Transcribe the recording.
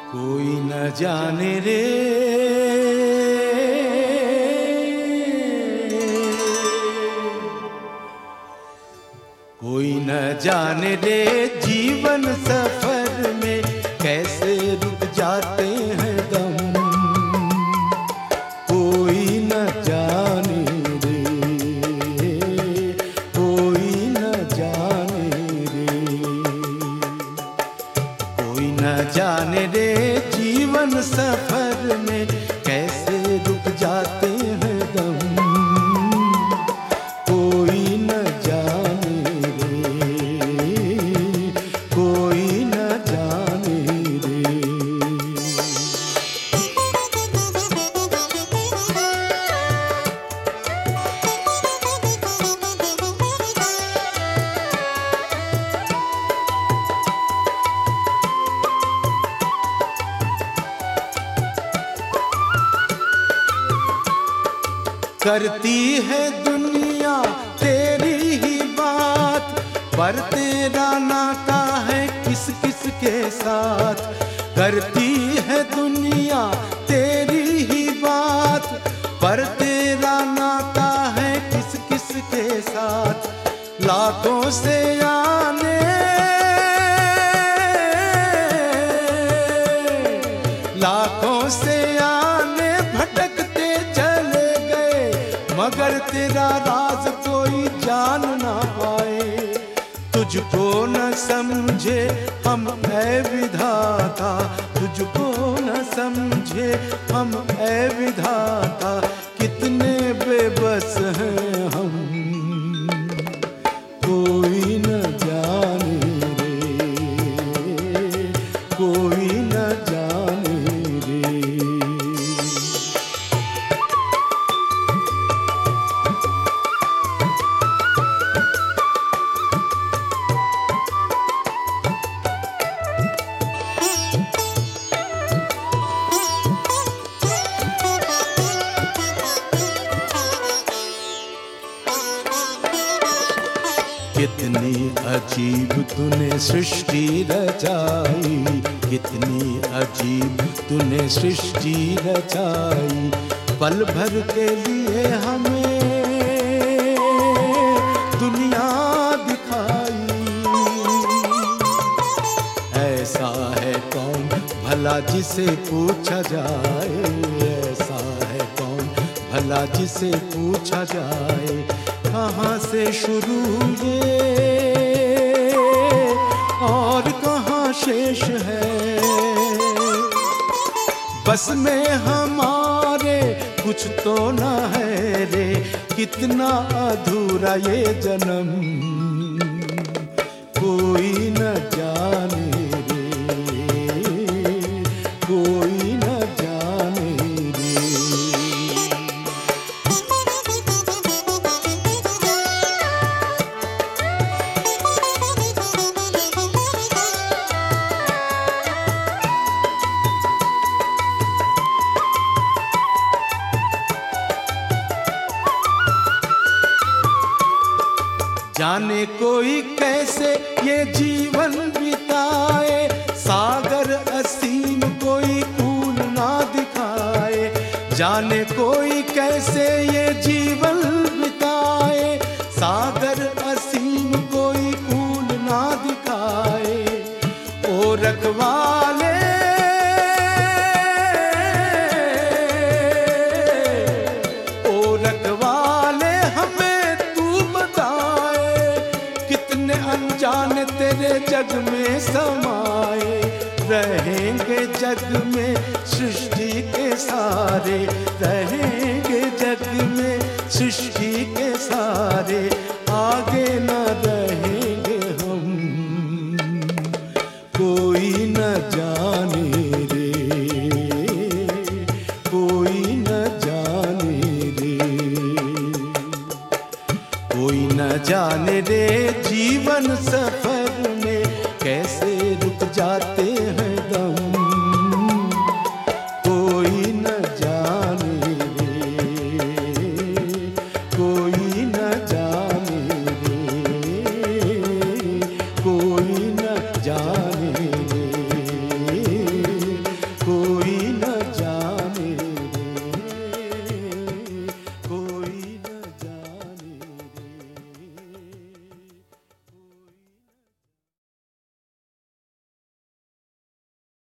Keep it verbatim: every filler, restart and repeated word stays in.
कोई न जाने रे कोई न जाने रे जीवन सफर में कैसे रुक जाते हैं दम। कोई न जाने रे कोई न जाने रे कोई न जाने रे जीवन सफर में कैसे रुक जाते हैं दम। कोई न जाने रे कोई न जाने रे। करती है दुनिया तेरी ही बात, पर तेरा नाता है किस किस के साथ। करती है दुनिया तेरी ही बात, पर तेरा नाता है किस किस के साथ। लाखों से आने लाखों से आने भटकते चले गए, मगर तेरा राज कोई जान ना पाए। तुझको न समझे हम ऐ विधाता, तुझको न समझे हम ऐ विधाता। कितने बेबस हैं हम, कोई न जाने रे कोई न जाने रे। कितनी अजीब तूने सृष्टि रचाई, कितनी अजीब तूने सृष्टि रचाई। पल भर के लिए हमें दुनिया दिखाई। ऐसा है कौन भला जिसे पूछा जाए, ऐसा है कौन भला जिसे पूछा जाए। कहाँ से शुरू ये और कहाँ शेष है। बस में हमारे कुछ तो न है रे, कितना अधूरा ये जन्म। कोई न जाने रे कोई न जाने रे। जाने कोई कैसे ये जीवन बिताए, सागर असीम कोई कूल ना दिखाए। जाने कोई कैसे ये जीवन बिताए, सागर असीम कोई कूल ना दिखाए। ओ रखवाले ओ रखवाले हमें तू बताए, कितने अनजान तेरे जग में समाए। रहेंगे जग में सृष्टि के सारे, रहेंगे जग में सृष्टि के सारे। आगे न रहेंगे हम, कोई न जाने रे कोई न जाने रे कोई न जाने रे जीवन सफर में कैसे